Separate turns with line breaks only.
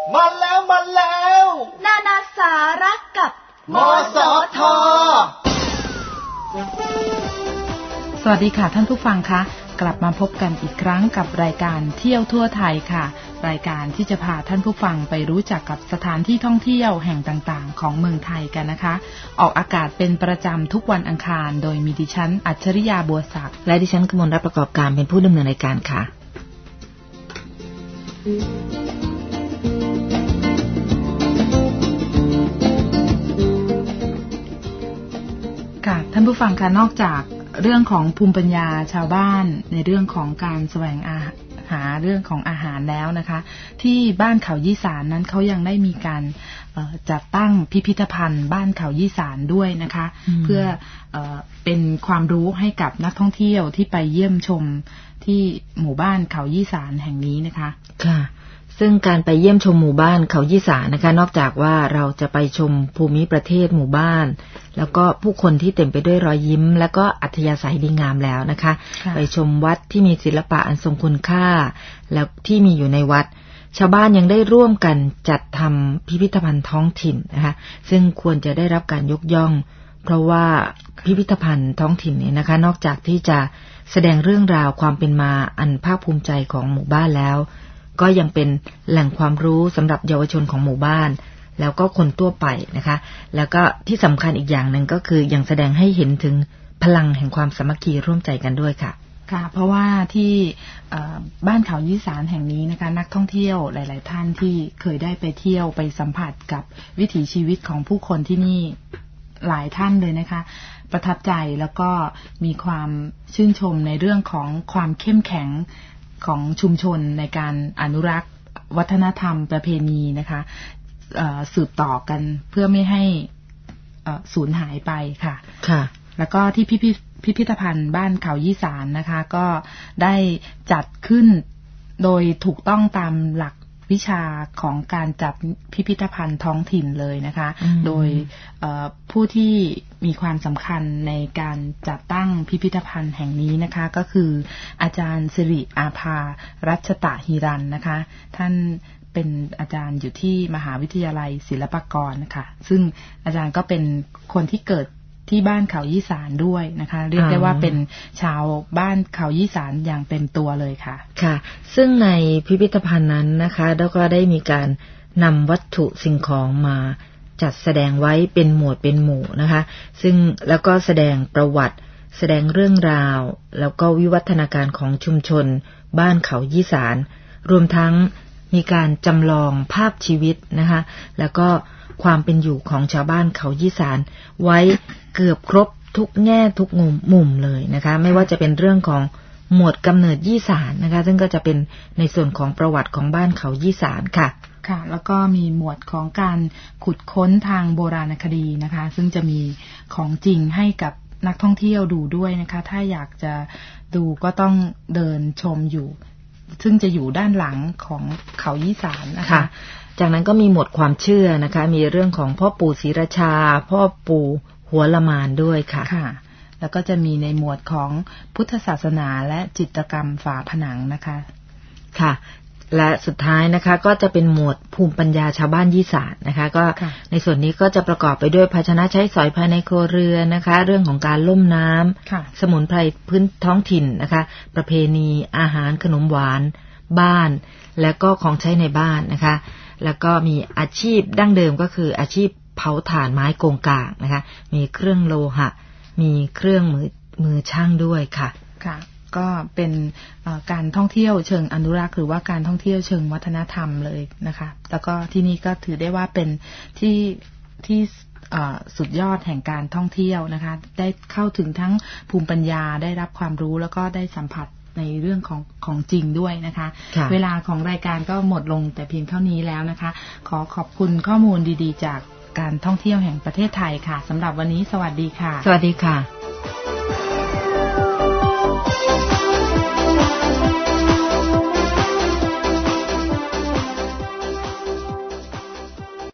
มาแล้ว
นานาสาระกับ
มสท.
สวัสดีค่ะท่านผู้ฟังคะกลับมาพบกันอีกครั้งกับรายการเที่ยวทั่วไทยค่ะรายการที่จะพาท่านผู้ฟังไปรู้จักกับสถานที่ท่องเที่ยวแห่งต่างๆของเมืองไทยกันนะคะออกอากาศเป็นประจำทุกวันอังคารโดยมีดิฉันอัจฉริยาบัวศักดิ์
และดิฉันกมลรัตน์ประกอบการเป็นผู้ดำเนินรายการค่ะ
ค่ะท่านผู้ฟังคะนอกจากเรื่องของภูมิปัญญาชาวบ้านในเรื่องของการแสวงหาเรื่องของอาหารแล้วนะคะที่บ้านเขายี่สานนั้นเขายังได้มีการจัดตั้งพิพิธภัณฑ์บ้านเขายี่สานด้วยนะคะเพื่อเป็นความรู้ให้กับนักท่องเที่ยวที่ไปเยี่ยมชมที่หมู่บ้านเขายี่สานแห่งนี้นะคะ
ค่ะซึ่งการไปเยี่ยมชมหมู่บ้านเขายี่สานนะคะนอกจากว่าเราจะไปชมภูมิประเทศหมู่บ้านแล้วก็ผู้คนที่เต็มไปด้วยรอยยิ้มและก็อัธยาศัยดีงามแล้วนะคะไปชมวัดที่มีศิลปะอันทรงคุณค่าแล้วที่มีอยู่ในวัดชาวบ้านยังได้ร่วมกันจัดทำพิพิธภัณฑ์ท้องถิ่นนะคะซึ่งควรจะได้รับการยกย่องเพราะว่าพิพิธภัณฑ์ท้องถิ่นเนี่ยนะคะนอกจากที่จะแสดงเรื่องราวความเป็นมาอันภาคภูมิใจของหมู่บ้านแล้วก็ยังเป็นแหล่งความรู้สำหรับเยาวชนของหมู่บ้านแล้วก็คนทั่วไปนะคะแล้วก็ที่สำคัญอีกอย่างหนึ่งก็คือยังแสดงให้เห็นถึงพลังแห่งความสามัคคีร่วมใจกันด้วยค่ะ
ค่ะเพราะว่าที่บ้านเขายี่สานแห่งนี้นะคะนักท่องเที่ยวหลายๆท่านที่เคยได้ไปเที่ยวไปสัมผัสกับวิถีชีวิตของผู้คนที่นี่หลายท่านเลยนะคะประทับใจแล้วก็มีความชื่นชมในเรื่องของความเข้มแข็งของชุมชนในการอนุรักษ์วัฒนธรรมประเพณีนะคะสืบต่อกันเพื่อไม่ให้สูญหายไปค่ะ
ค่ะ
แล้วก็ที่พิพิธภัณฑ์บ้านเขายี่สานนะคะก็ได้จัดขึ้นโดยถูกต้องตามหลักวิชาของการจัดพิพิธภัณฑ์ท้องถิ่นเลยนะคะโดยผู้ที่มีความสำคัญในการจัดตั้งพิพิธภัณฑ์แห่งนี้นะคะก็คืออาจารย์สิริอาภารัชตะหิรันนะคะท่านเป็นอาจารย์อยู่ที่มหาวิทยาลัยศิลปากรนะคะซึ่งอาจารย์ก็เป็นคนที่เกิดที่บ้านเขายี่สานด้วยนะคะเรียกได้ว่าเป็นชาวบ้านเขายี่สานอย่างเต็มตัวเลยค่ะ
ค่ะซึ่งในพิพิธภัณฑ์นั้นนะคะแล้วก็ได้มีการนำวัตถุสิ่งของมาจัดแสดงไว้เป็นหมวดเป็นหมู่นะคะซึ่งแล้วก็แสดงประวัติแสดงเรื่องราวแล้วก็วิวัฒนาการของชุมชนบ้านเขายี่สานรวมทั้งมีการจำลองภาพชีวิตนะคะแล้วก็ความเป็นอยู่ของชาวบ้านเขายี่สานไว้เกือบครบทุกแง่ทุกมุมเลยนะคะไม่ว่าจะเป็นเรื่องของหมวดกำเนิดยี่สานนะคะซึ่งก็จะเป็นในส่วนของประวัติของบ้านเขายี่สานค่ะ
ค่ะแล้วก็มีหมวดของการขุดค้นทางโบราณคดีนะคะซึ่งจะมีของจริงให้กับนักท่องเที่ยวดูด้วยนะคะถ้าอยากจะดูก็ต้องเดินชมอยู่ซึ่งจะอยู่ด้านหลังของเขายี่สานนะคะ
จากนั้นก็มีหมวดความเชื่อนะคะมีเรื่องของพ่อปู่ศรีราชาพ่อปู่หัวละมานด้วยค่ะ
ค่ะแล้วก็จะมีในหมวดของพุทธศาสนาและจิตรกรรมฝาผนังนะคะ
ค่ะและสุดท้ายนะคะก็จะเป็นหมวดภูมิปัญญาชาวบ้านยี่สานนะคะก็ในส่วนนี้ก็จะประกอบไปด้วยภาชนะใช้สอยภายในครัวเรือนนะคะเรื่องของการล่มน้ำสมุนไพรพื้นท้องถิ่นนะคะประเพณีอาหารขนมหวานบ้านและก็ของใช้ในบ้านนะคะแล้วก็มีอาชีพดั้งเดิมก็คืออาชีพเผาถ่านไม้โกงกางนะคะมีเครื่องโลหะมีเครื่องมือช่างด้วยค่ะ
ค่ะก็เป็นการท่องเที่ยวเชิงอนุรักษ์หรือว่าการท่องเที่ยวเชิงวัฒนธรรมเลยนะคะแล้วก็ที่นี่ก็ถือได้ว่าเป็นที่สุดยอดแห่งการท่องเที่ยวนะคะได้เข้าถึงทั้งภูมิปัญญาได้รับความรู้แล้วก็ได้สัมผัสในเรื่องของจริงด้วยนะคะเวลาของรายการก็หมดลงแต่เพียงเท่านี้แล้วนะคะขอขอบคุณข้อมูลดีๆจากการท่องเที่ยวแห่งประเทศไทยค่ะสำหรับวันนี้สวัสดีค่ะ
สวัสดีค่ะ